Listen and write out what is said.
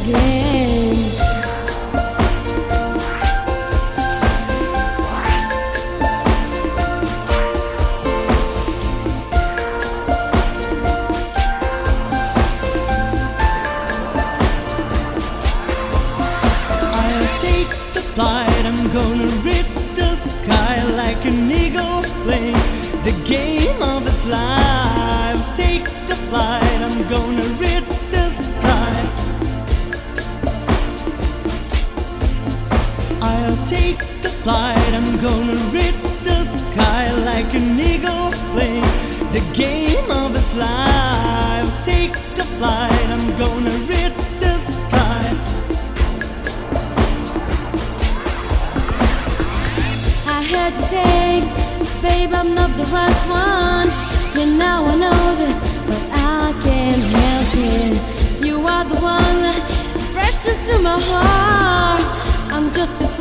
again. I'll take the flight, I'm gonna reach the sky like an eagle playing the game of his life. Take the flight, I'm gonna reach the sky. I'll take the flight, I'm gonna reach the sky like an eagle playing the game of his life. Take the flight, I'm gonna reach the sky. I had to say, babe, I'm not the right one. Yeah, now I know that, but I can't help it. You are the one, precious to my heart. I'm just a